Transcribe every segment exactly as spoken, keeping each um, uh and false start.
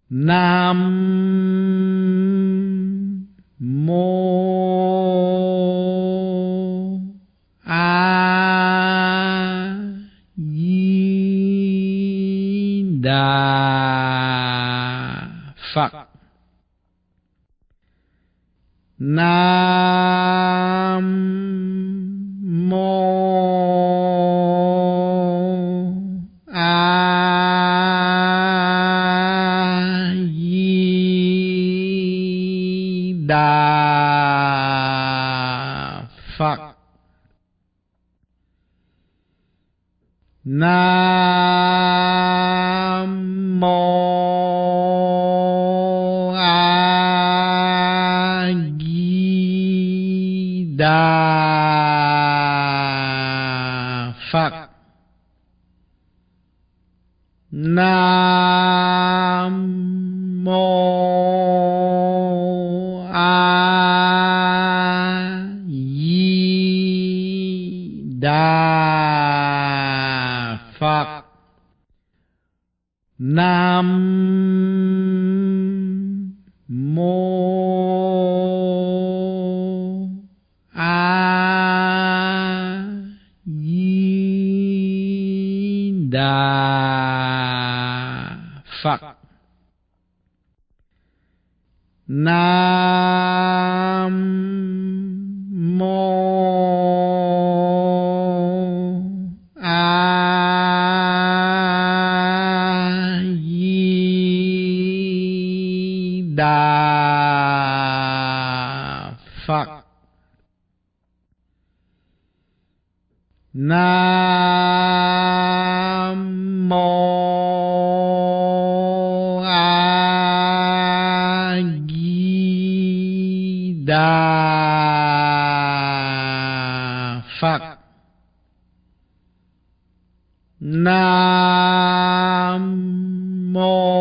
Nam mô A Di Đà Phật. Nam mô A Di Đà Phật. Nam mô A Di Đà Phật. Nam mô A Di Đà Phật. Nam mô A Di Đà Phật. Nam mô A Di Đà Phật. Nam mô A Di Đà Phật. Nam mô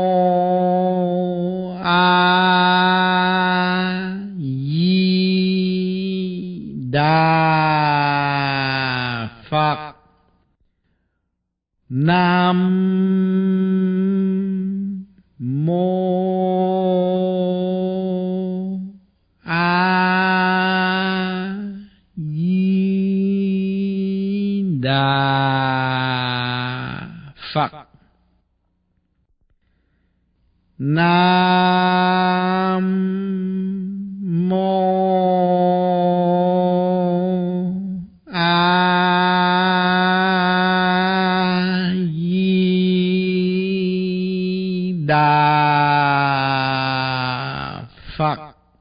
A Di Đà Phật. Nam mô A Di Đà Phật. Nam mô A Di Đà Phật.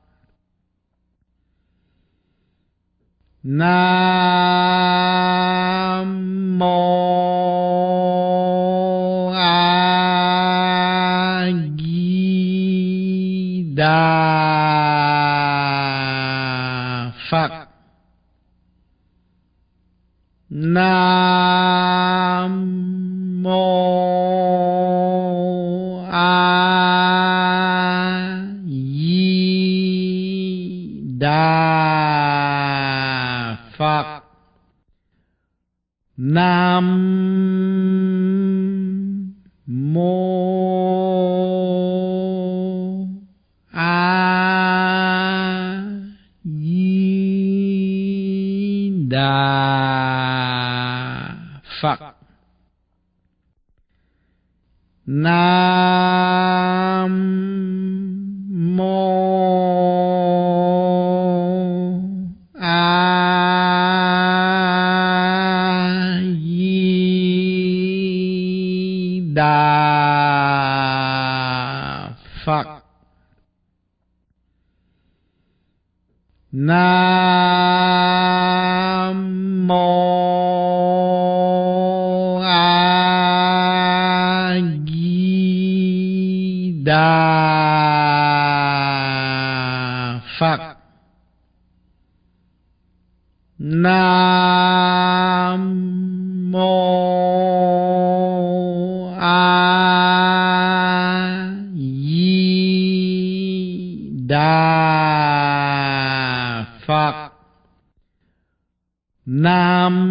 Nam mô A Di Đà Phật. Nam mô A Di Đà Phật. Nam mô A Di Đà Phật. Nam mô A Di Đà Phật. Nam mô A Di Đà Phật. Nam mô A Di Đà Phật. Nam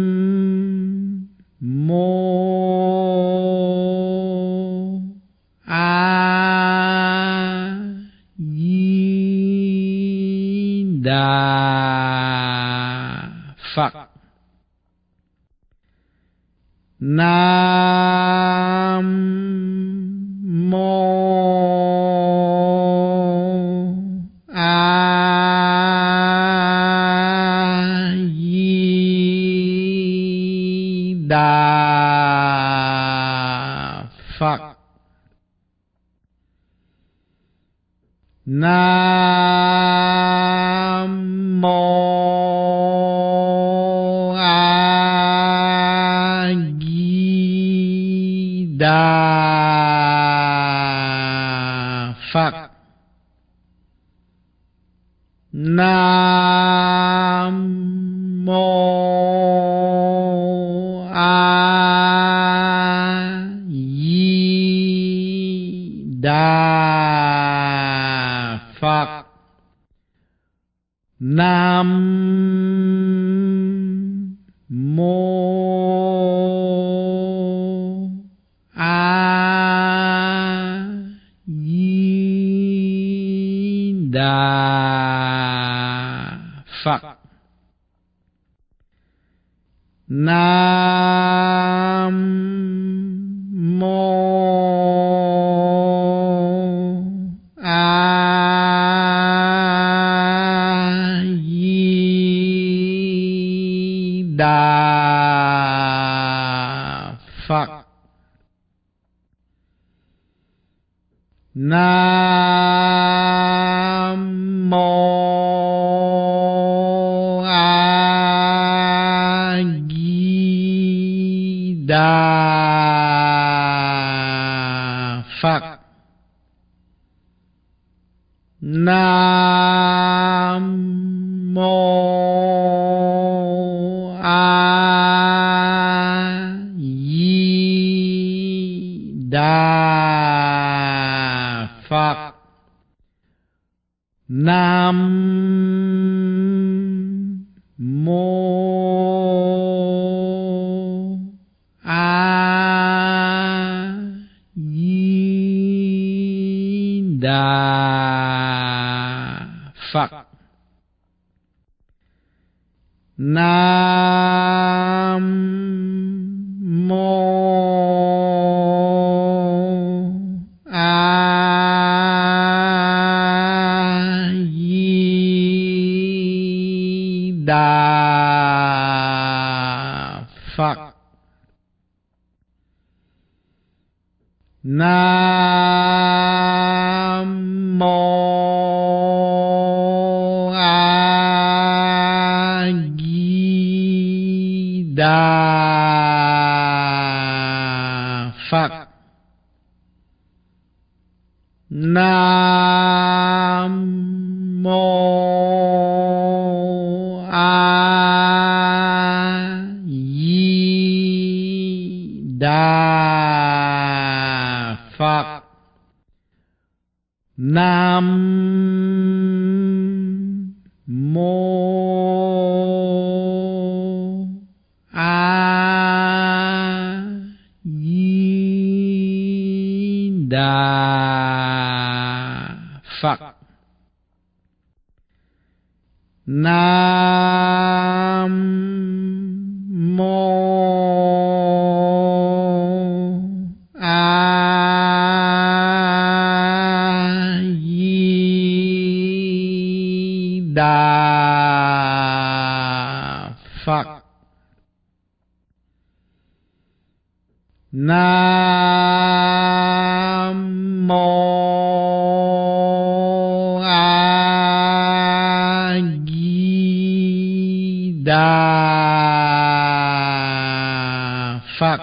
mô Đà Phật. Nam mô A Di Đà Phật. Nam mô A Di Đà Phật. Nam mô A Di Đà Phật. Nam mô A Di Đà Phật. Nam mô A Di Đà Phật. Nam mô A Di Đà Phật. Nam mô A Di Đà Phật. Nam mô A Di Đà Phật. Nam mô A Di Đà Phật. Nam mô A Di Đà Phật. Nam mô A Di Đà Phật. Nam mô A Di Đà Phật. Nam mô A Di Đà Phật. Nam mô A Di Đà Phật.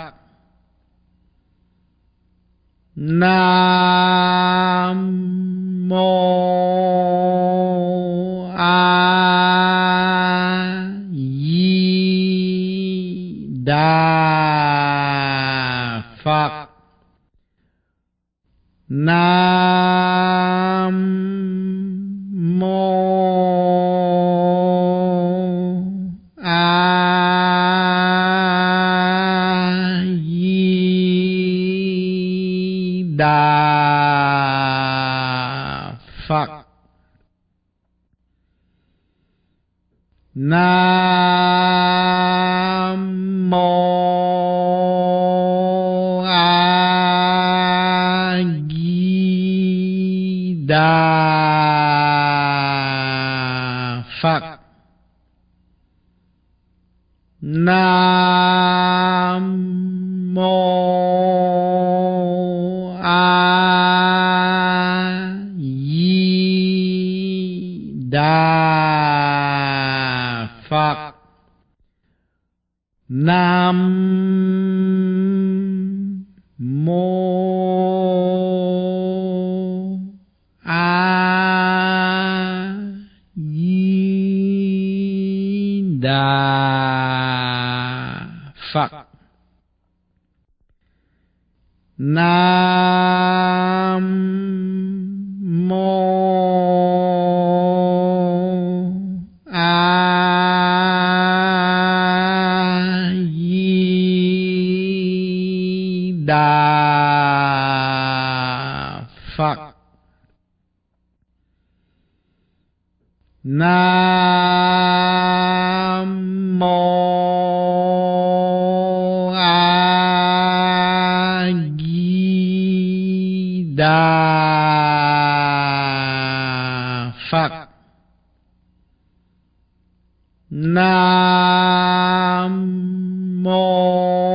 Nam mô A Di Đà Phật. Nam mô A Di Đà Phật. Nam mô A Di Đà Phật. Nam mô A Di Đà Phật. Nam mô A Di Đà Phật. Nam mô A Di Đà Phật. Nam mô A Di Đà Phật. Nam mô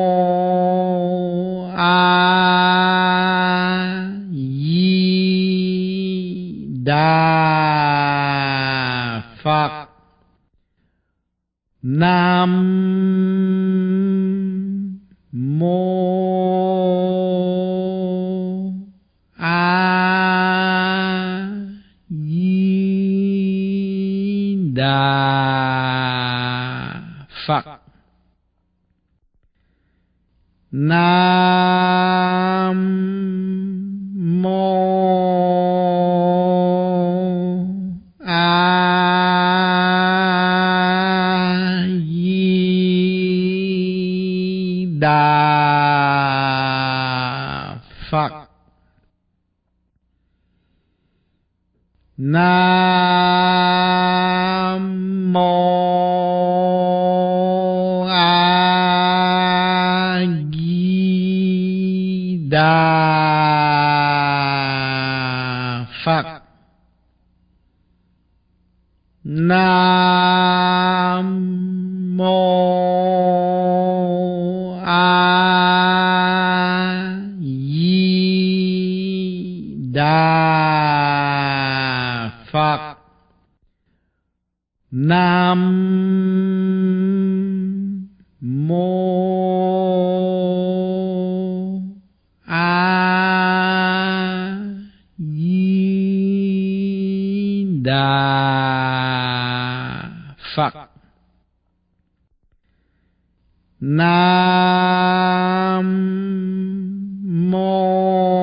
A Di Đà Phật. Nam mô A Di Đà Phật. Nam mô A Di Đà Phật. Nam mô A Di Đà Phật. Nam mô A Di Đà Phật. Nam mô A Di Đà Phật. Nam mô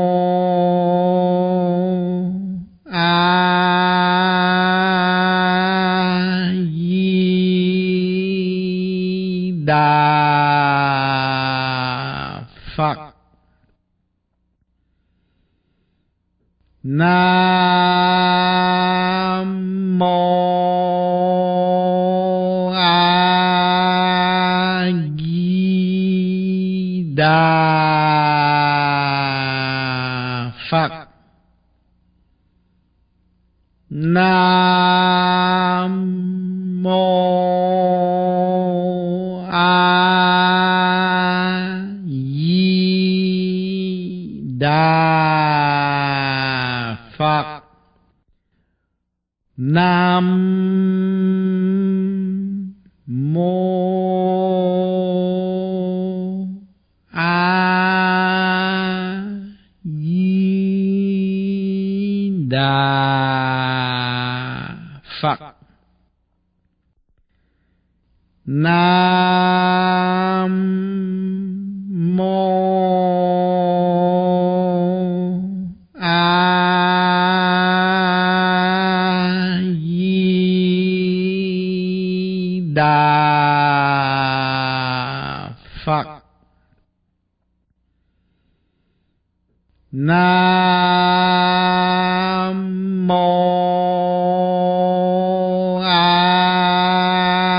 A Di Đà Phật. Nam mô A Di Đà Phật. Nam mô A Di Đà Phật. Nam mô A Di Đà Phật. Nam mô A Di Đà Phật. Nam mô A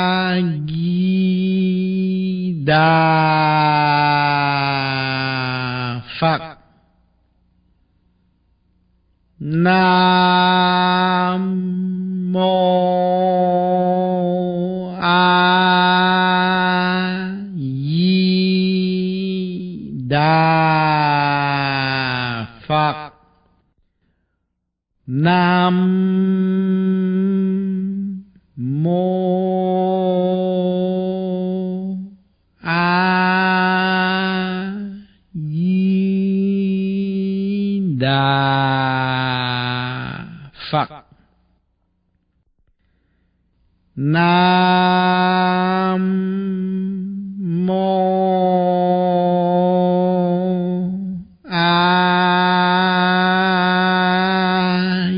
Nam mô A Di Đà Phật. Nam mô A Di Đà Phật. Nam mô A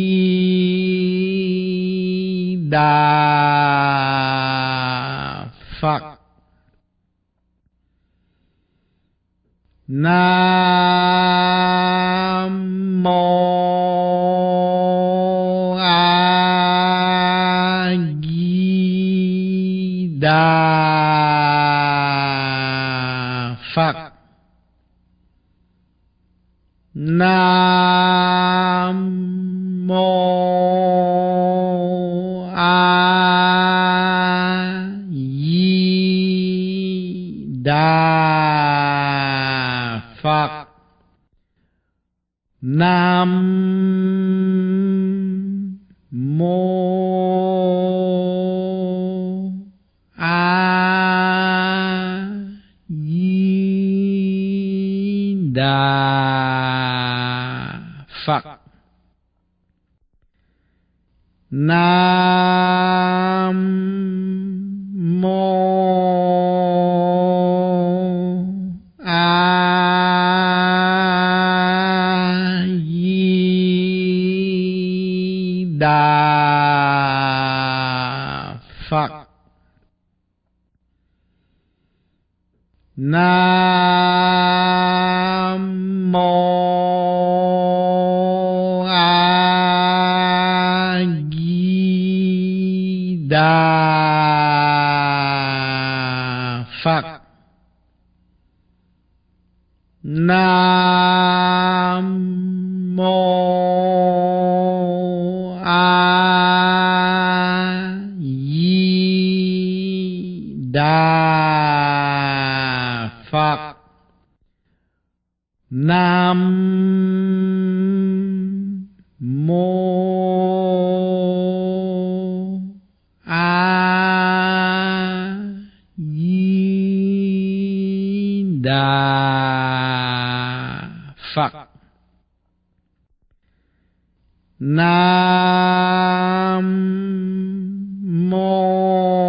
Di Đà Phật. Nam mô A Di Đà Phật. Nam mô A Di Đà Phật. Nam mô A Di Đà Phật. Nam mô A Di Đà Phật. Nam mô A Di Đà Phật. Nam mô A Di Đà Phật. Nam mô A Di Đà Phật. Nam mô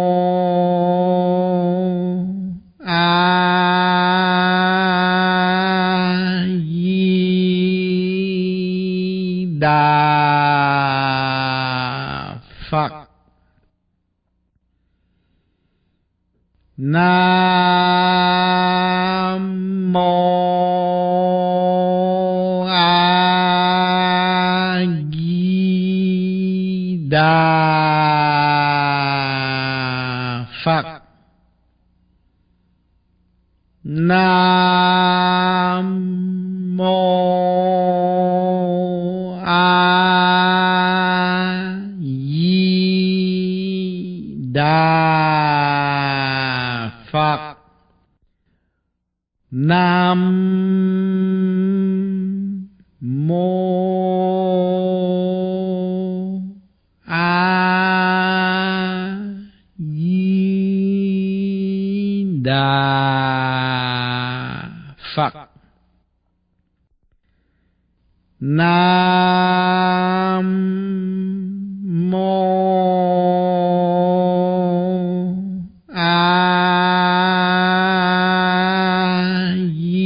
A Di Đà Phật. Nam mô A Di Đà Phật. Nam mô A Di Đà Phật. Nam mô A Di Đà Phật. Nam mô A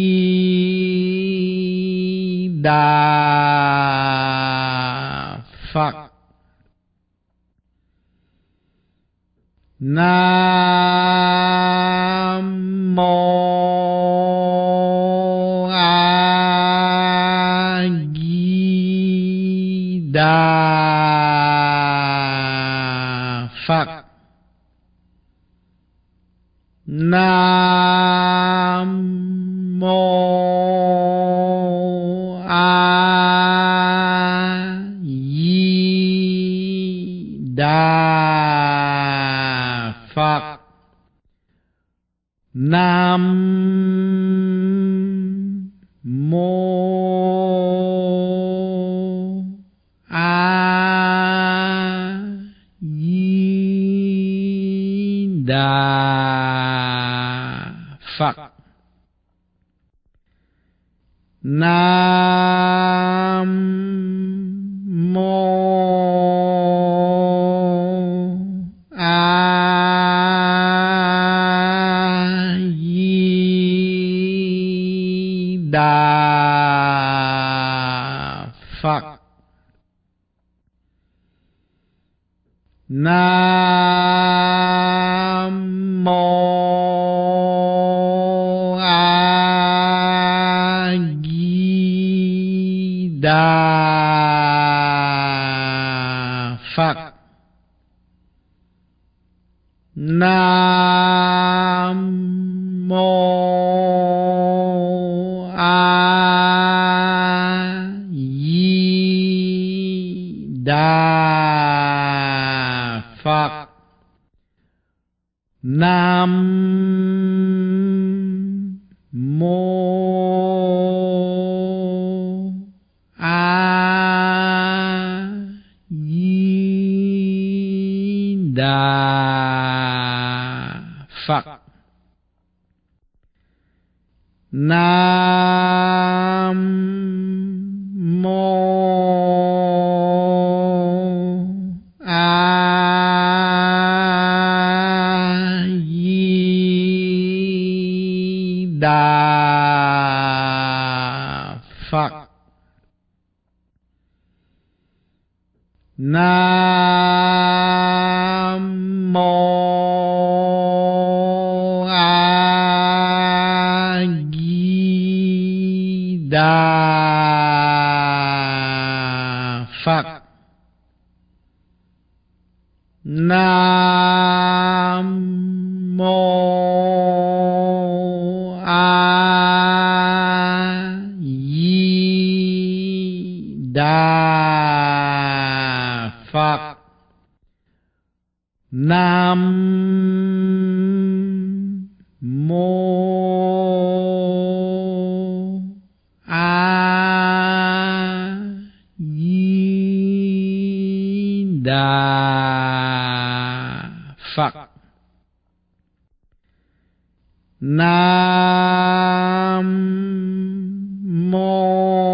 Di Đà Phật. Nam mô A Di Đà Phật. Nam mô A Đà Phật. Nam mô A Di Đà Phật. Nam mô A Di Đà Phật. Nam mô A Di Đà Phật. Nam mô A Di Đà Phật. Nam mô A Di Đà Phật. Nam mô A Di Đà Phật. Nam mô A Di Đà Phật. Nam mô A Di Đà Phật. Nam mô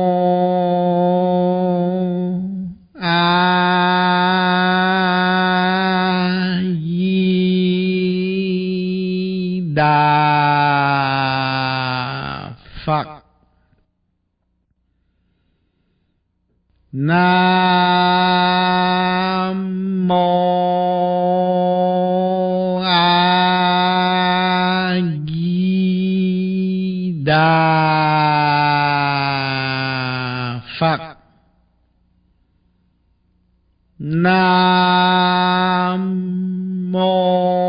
A Di Đà Phật. Nam mô A Di Đà Phật. Nam mô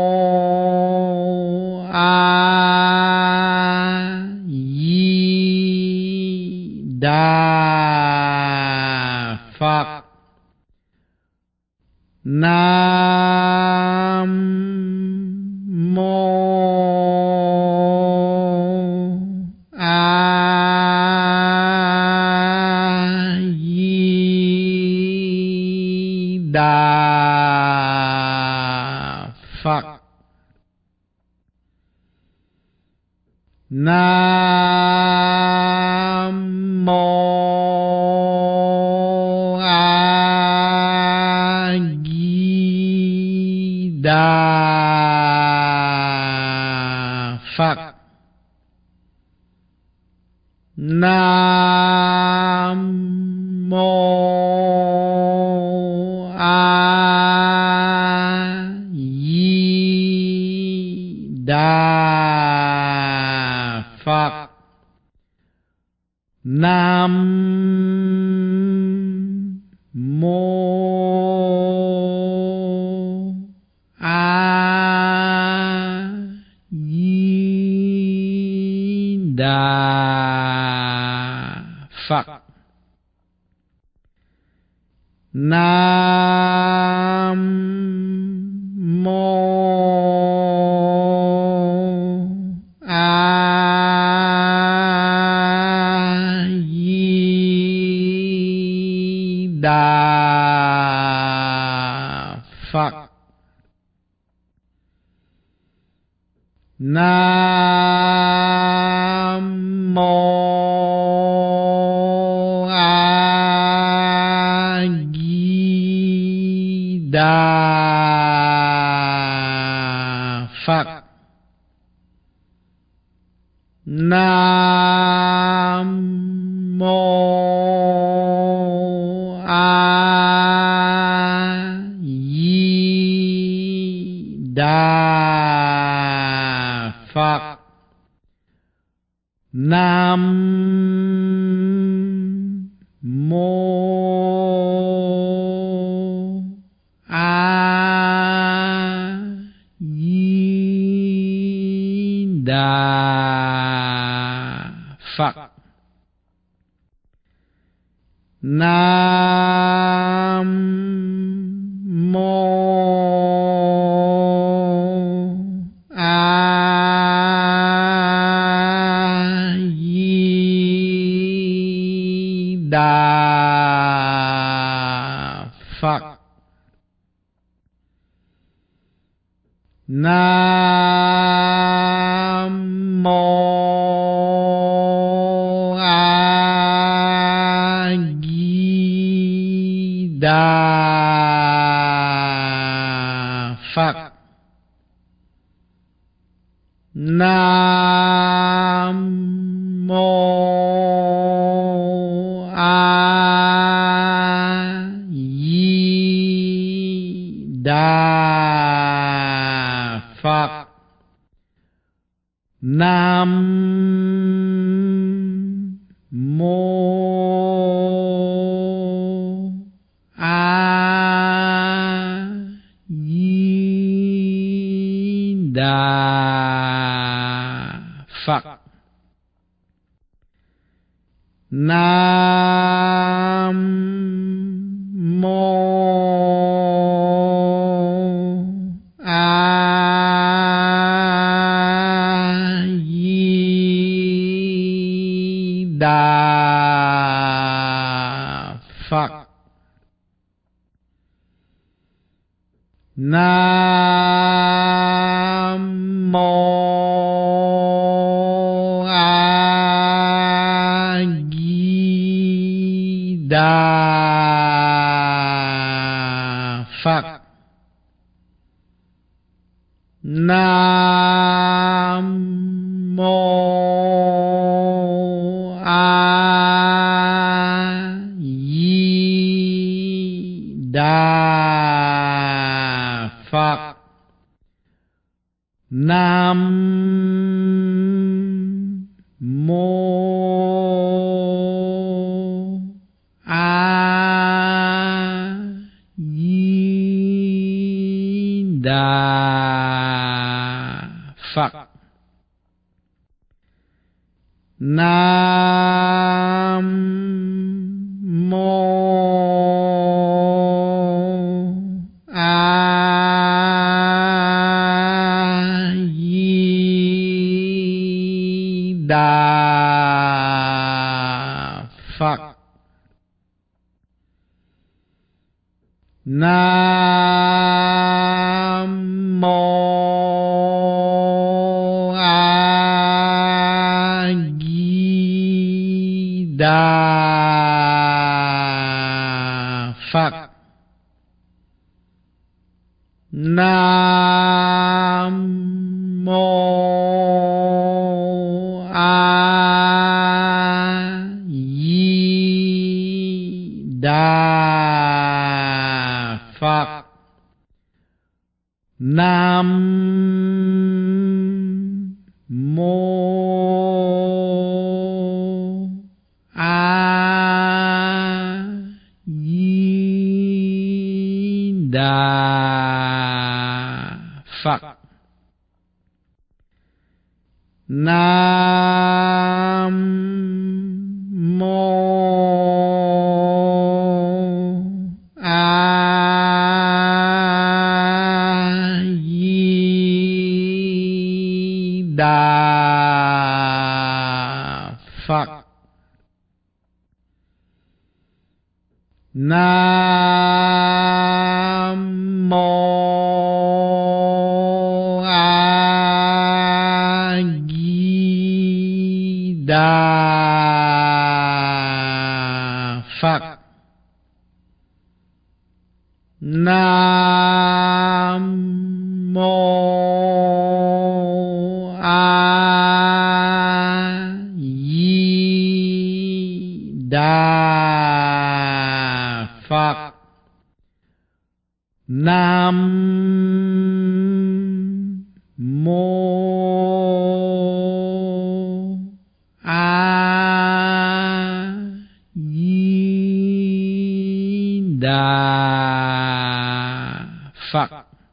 A Di Đà Phật. Nam mô A Di Đà Phật. Nam mô A Di Đà Phật. Nam mô A Di Đà Phật. Nam mô A Di Đà Phật. Nam mô A Di Đà Phật. Nam mô A Di Đà Phật. Nam mô A Di Đà Phật. Nam mô A Di Đà Phật. Nam mô A Di Đà Phật. Nam mô A Di Đà Phật. Nam mô A Di Đà Phật. Nam mô A Di Đà Phật. Nam mô A Di Đà Phật. Nam mô A Di Đà Phật. Nam mô A Di Đà Phật. Nam mô A Di Đà Phật. Nam mô A Di Đà Phật. Nam mô A Di Đà Phật. Nam mô A Di Đà Phật. Nam mô A Di Đà Phật. Nam mô A Di Đà Phật. Nam mô A Phật. Nam mô A Di Đà Phật. Nam mô A Di Đà Phật.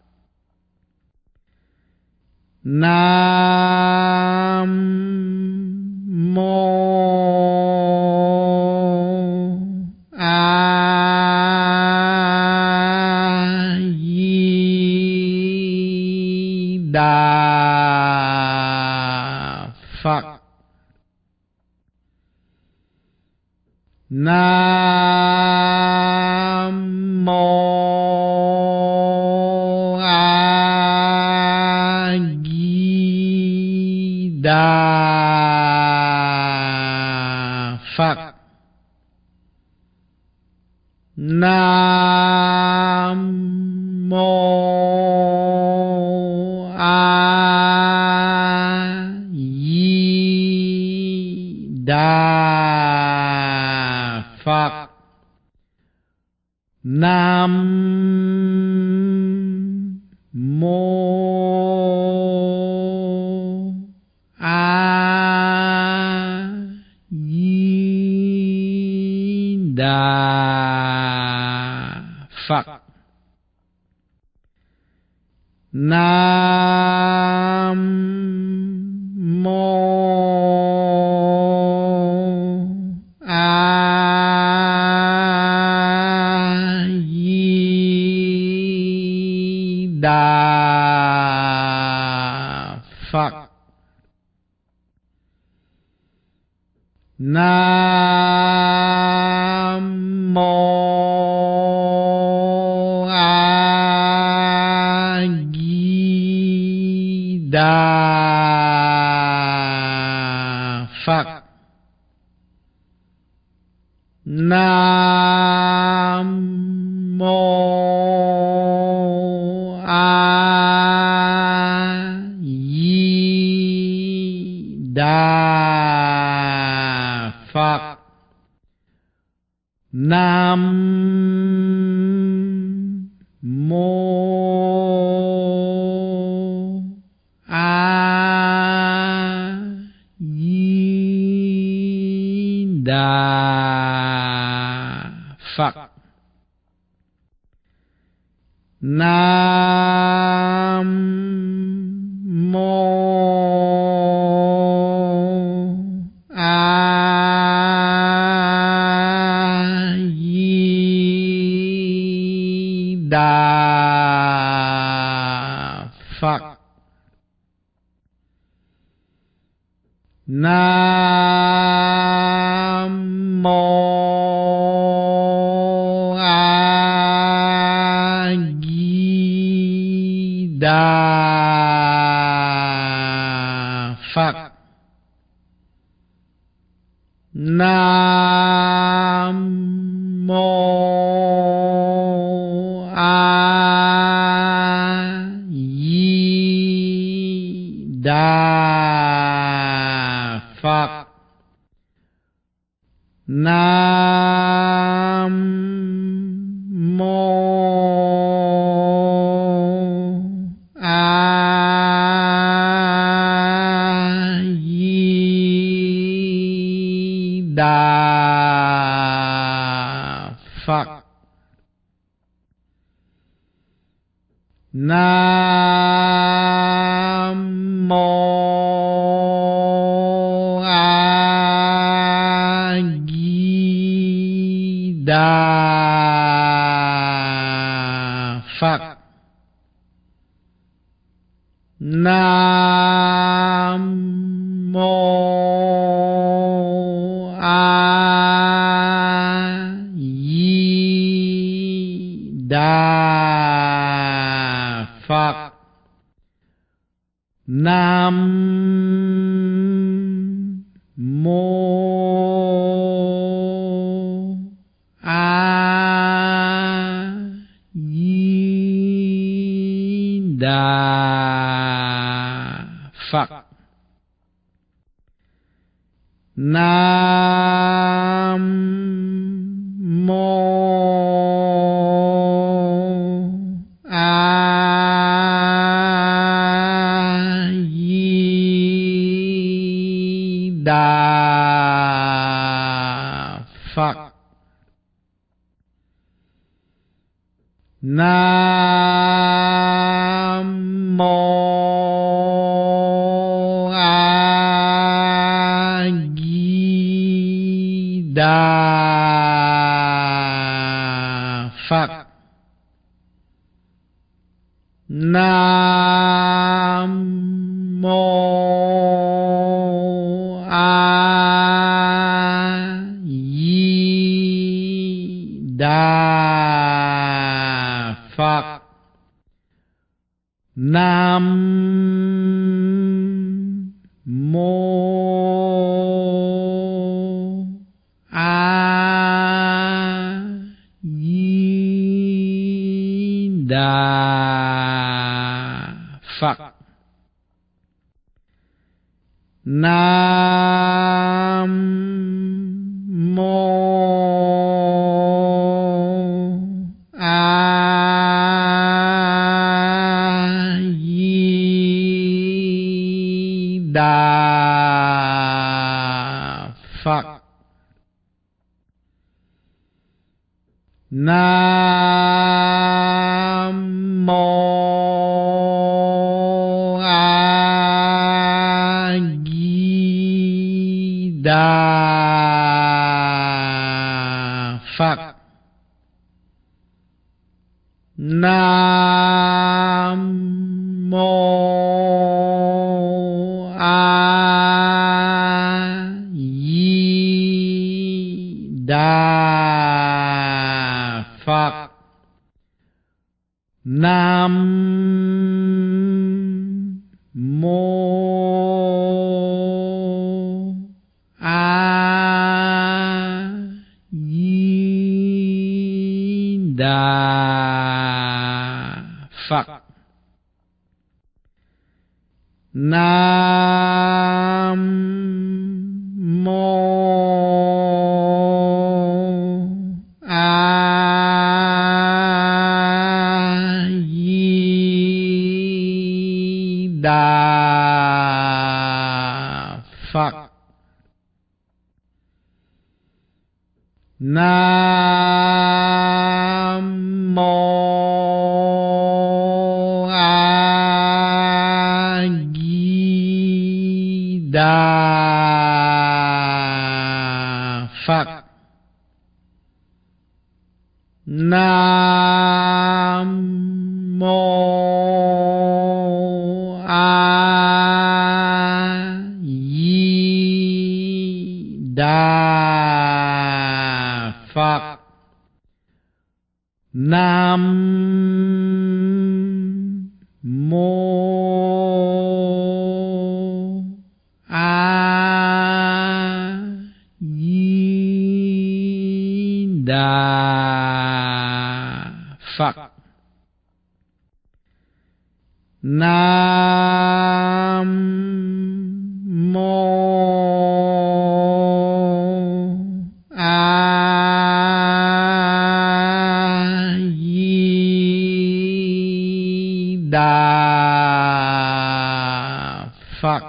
Nam mô A Di Đà Phật. Nam mô A Di Đà Phật. Nam mô A Di Đà Phật. Nam mô A Di Đà Phật. Nam mô A Di Đà Phật. Nam mô A Di Đà Phật. Nam mô A Di Đà Phật. Nam mô A Di Đà Phật. Nam mô A Di Đà Phật. Nam mô A Di Đà Phật. Nam mô A Di Đà Phật. Nam mô A Di Đà Phật. Nam mô A Di Đà Phật. Nam mô A Di Đà Phật. Nam mô Đà Phật. Nam mô A Di Đà Phật. Nam mô A Di Đà Phật. Nam mô A Di Đà Phật. Nam mô A Di Đà Phật. Nam mô A Di Đà Phật. Nam mô A Di Đà Phật. Nam mô A Di Đà Phật. Nam mô A Di Đà Phật. Nam mô A Di Đà Phật. Nam mô A Di Đà Phật. Nam mô A Di Đà Phật. Nam mô A Di Đà Phật. Nam mô A Di Đà Phật.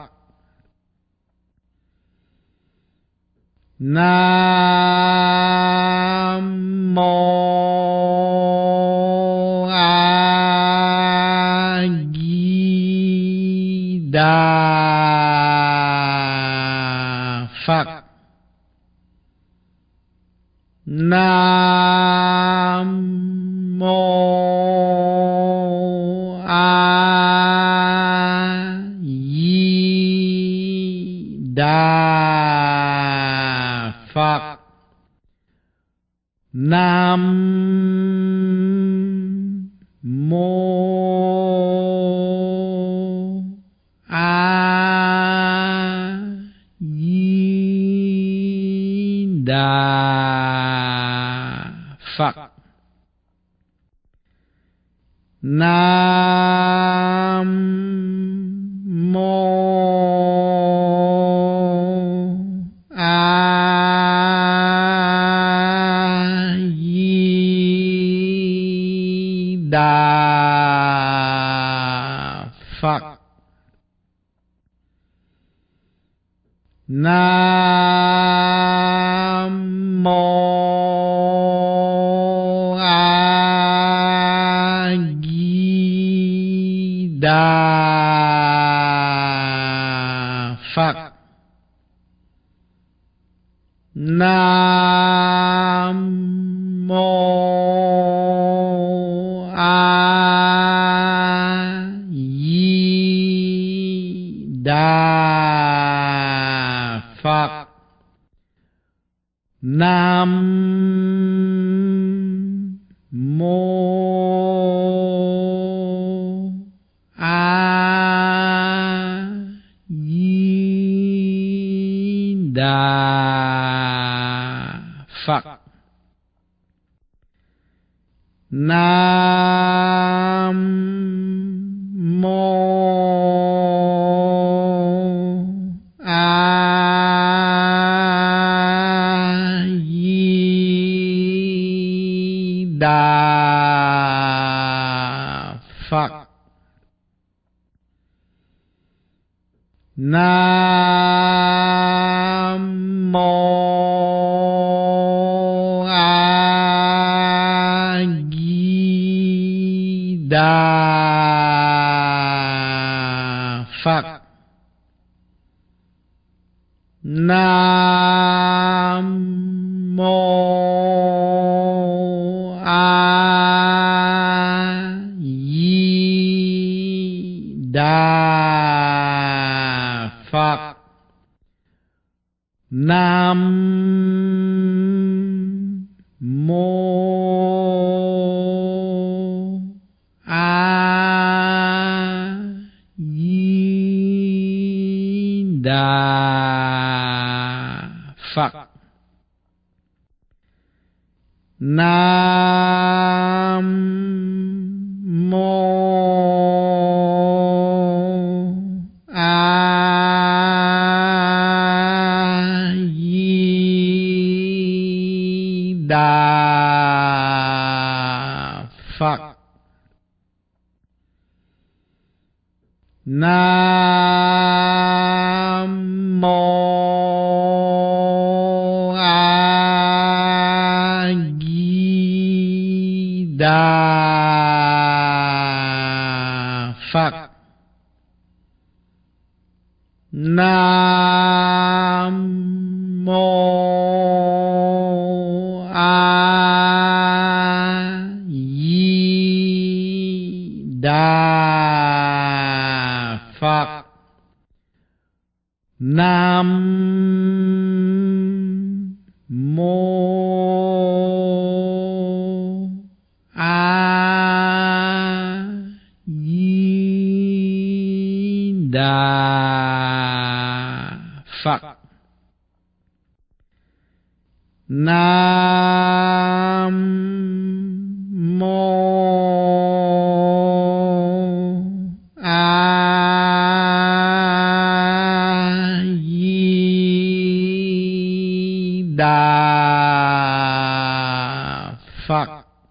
Nam mô A Di Đà Phật. Nam mô A Di Đà Phật. Nam mô A Di Đà Phật. Nam Nam mô A Di Đà Phật. Nam mô A Di Đà Phật. Nam mô A Di Đà Phật. Nam mô A Di Đà Phật. Nam mô A Di Đà Phật. Nam mô A Di Đà Phật. Nam mô A Di Đà Phật. Nam mô A Di Đà Phật. Nam mô A Di Đà Phật. Nam mô A Di Đà Phật. Nam mô A Di Đà Phật. Nam mô A Di Đà Phật.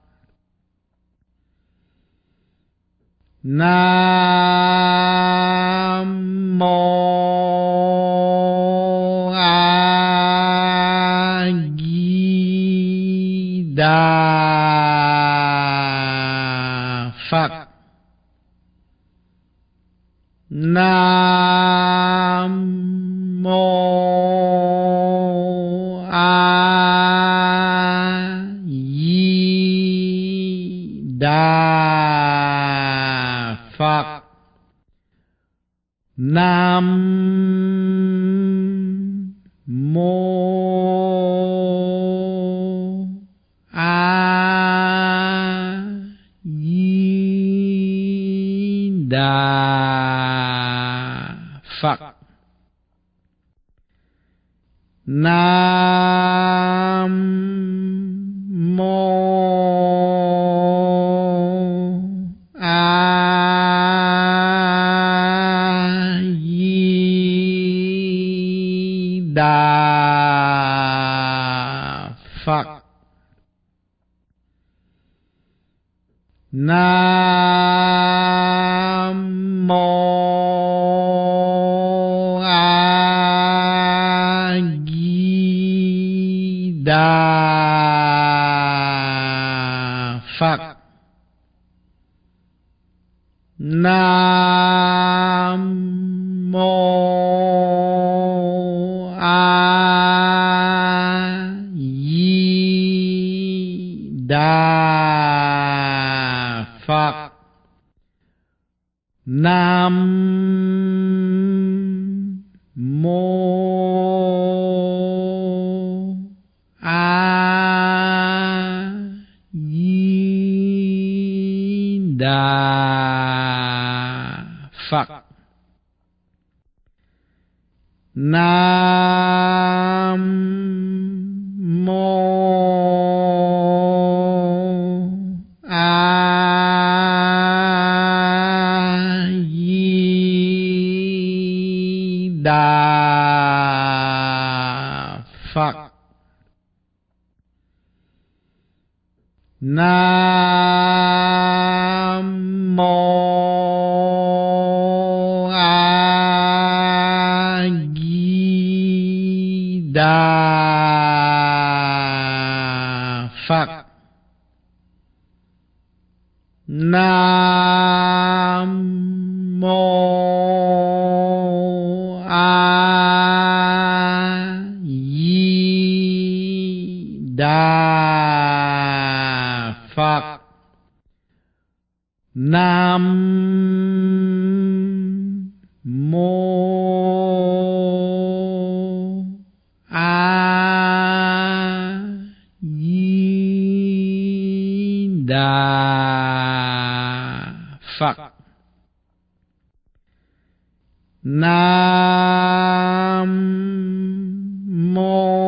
Nam mô A Di Đà Phật. Nam mô A Di Đà Phật. Nam mô A Di Đà Phật. Nam mô A Nam mô A Di Đà Phật. Nam mô A Di Đà Phật. Nam mô A Di Đà Phật. Nam mô A Di Đà Phật. Nam mô A Di Đà Phật. Nam mô A Di Đà Phật. Nam mô A Di Đà Phật. Nam mô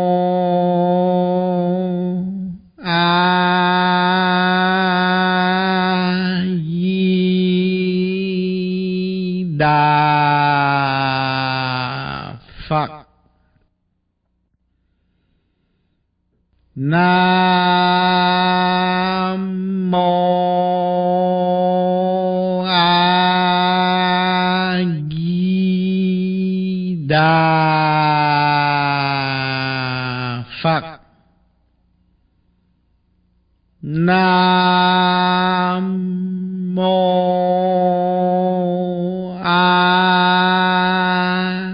A Di Đà Phật. Nam mô A Di Đà Phật. Nam mô A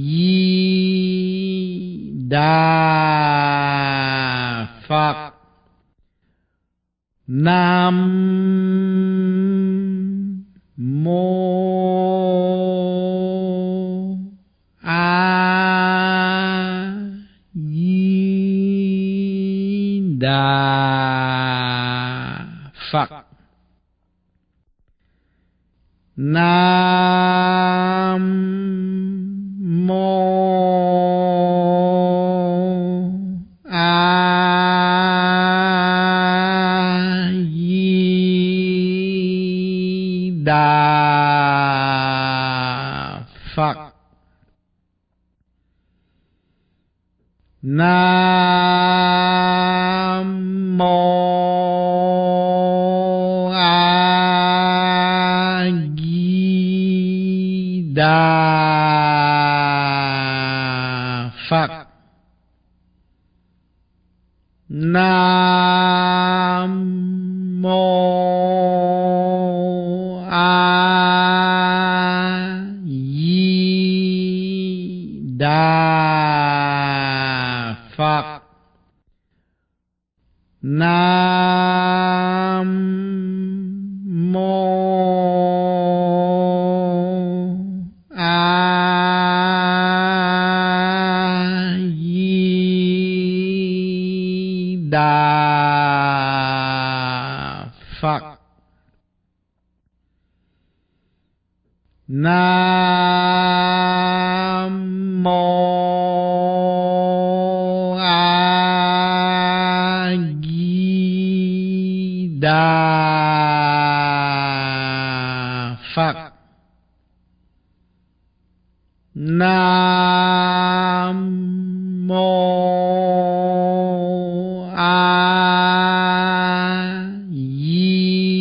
Di Đà Phật. Nam mô A Di Đà Phật. Nam mô A Di Đà Phật. Nam mô A Di Đà Phật. Nam mô A Di Đà Phật. Nam mô A Di Đà Phật. Nam mô A Di Đà Phật. Nam mô A Di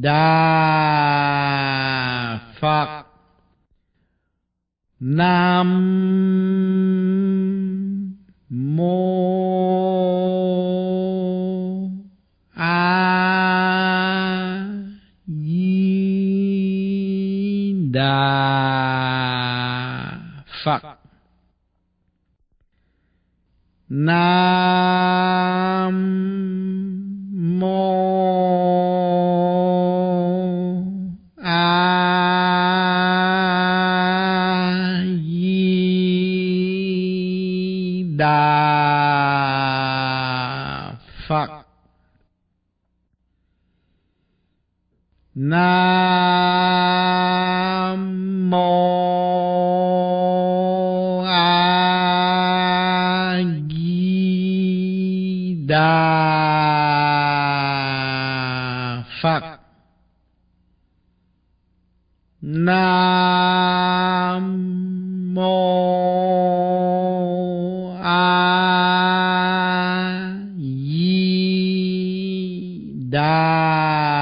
Đà Phật. Nam mô A Di Đà Phật. Nam mô A Di Đà Phật. Nam mô A Di Đà Phật. Nam mô A Di Đà